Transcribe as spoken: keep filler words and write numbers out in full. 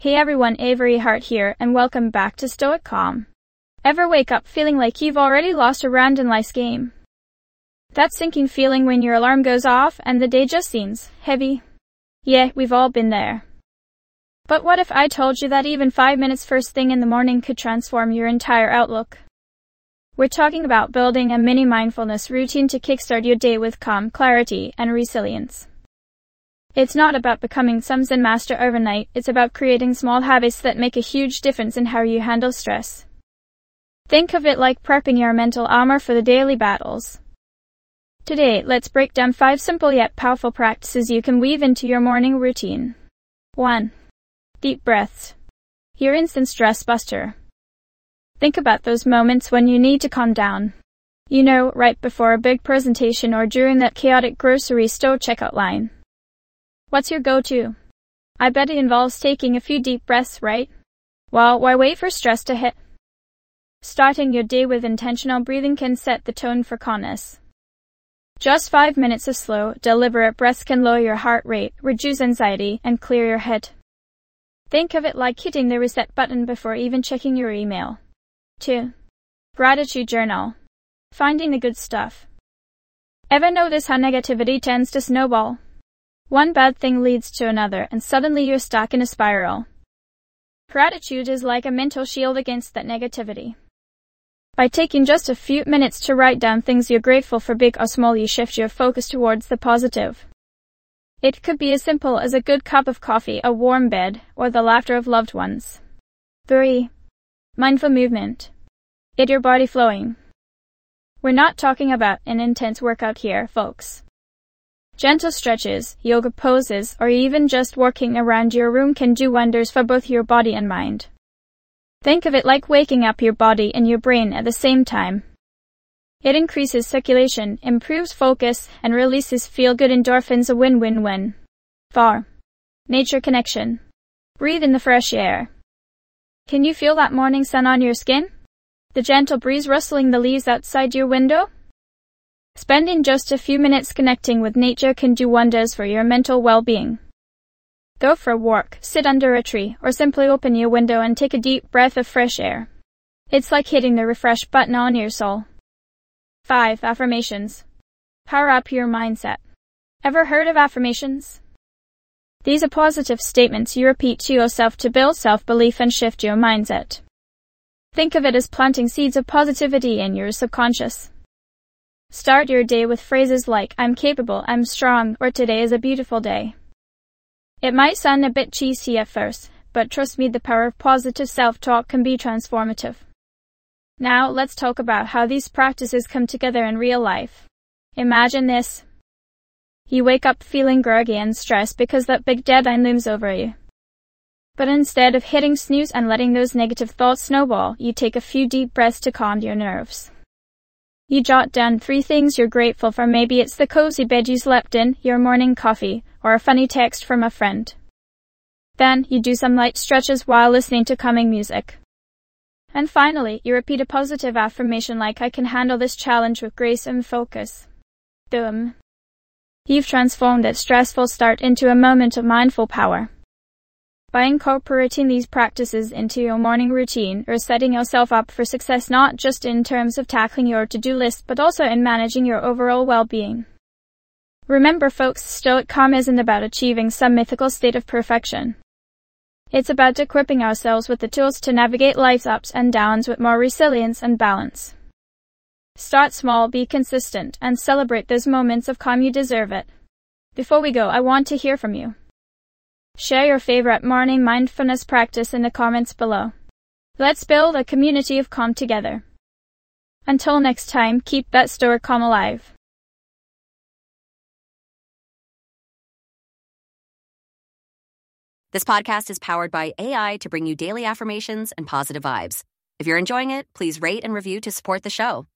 Hey everyone, Avery Hart here, and welcome back to Stoic Calm. Ever wake up feeling like you've already lost a round in life's game? That sinking feeling when your alarm goes off and the day just seems heavy? Yeah, we've all been there. But what if I told you that even five minutes first thing in the morning could transform your entire outlook? We're talking about building a mini mindfulness routine to kickstart your day with calm, clarity, and resilience. It's not about becoming some Zen master overnight, it's about creating small habits that make a huge difference in how you handle stress. Think of it like prepping your mental armor for the daily battles. Today, let's break down five simple yet powerful practices you can weave into your morning routine. one. Deep breaths. Your instant stress buster. Think about those moments when you need to calm down. You know, right before a big presentation or during that chaotic grocery store checkout line. What's your go-to? I bet it involves taking a few deep breaths, right? Well, why wait for stress to hit? Starting your day with intentional breathing can set the tone for calmness. Just five minutes of slow, deliberate breaths can lower your heart rate, reduce anxiety, and clear your head. Think of it like hitting the reset button before even checking your email. two. Gratitude journal. Finding the good stuff. Ever notice how negativity tends to snowball? One bad thing leads to another, and suddenly you're stuck in a spiral. Gratitude is like a mental shield against that negativity. By taking just a few minutes to write down things you're grateful for, big or small, you shift your focus towards the positive. It could be as simple as a good cup of coffee, a warm bed, or the laughter of loved ones. three. Mindful movement. Get your body flowing. We're not talking about an intense workout here, folks. Gentle stretches, yoga poses, or even just walking around your room can do wonders for both your body and mind. Think of it like waking up your body and your brain at the same time. It increases circulation, improves focus, and releases feel-good endorphins, a win-win-win. four. Nature connection. Breathe in the fresh air. Can you feel that morning sun on your skin? The gentle breeze rustling the leaves outside your window? Spending just a few minutes connecting with nature can do wonders for your mental well-being. Go for a walk, sit under a tree, or simply open your window and take a deep breath of fresh air. It's like hitting the refresh button on your soul. five. Affirmations. Power up your mindset. Ever heard of affirmations? These are positive statements you repeat to yourself to build self-belief and shift your mindset. Think of it as planting seeds of positivity in your subconscious. Start your day with phrases like, I'm capable, I'm strong, or today is a beautiful day. It might sound a bit cheesy at first, but trust me, the power of positive self-talk can be transformative. Now, let's talk about how these practices come together in real life. Imagine this. You wake up feeling groggy and stressed because that big deadline looms over you. But instead of hitting snooze and letting those negative thoughts snowball, you take a few deep breaths to calm your nerves. You jot down three things you're grateful for. Maybe it's the cozy bed you slept in, your morning coffee, or a funny text from a friend. Then, you do some light stretches while listening to calming music. And finally, you repeat a positive affirmation like, I can handle this challenge with grace and focus. Boom. You've transformed that stressful start into a moment of mindful power. By incorporating these practices into your morning routine, you're setting yourself up for success not just in terms of tackling your to-do list, but also in managing your overall well-being. Remember folks, Stoic Calm isn't about achieving some mythical state of perfection. It's about equipping ourselves with the tools to navigate life's ups and downs with more resilience and balance. Start small, be consistent, and celebrate those moments of calm. You deserve it. Before we go, I want to hear from you. Share your favorite morning mindfulness practice in the comments below. Let's build a community of calm together. Until next time, keep that Stoic Calm alive. This podcast is powered by A I to bring you daily affirmations and positive vibes. If you're enjoying it, please rate and review to support the show.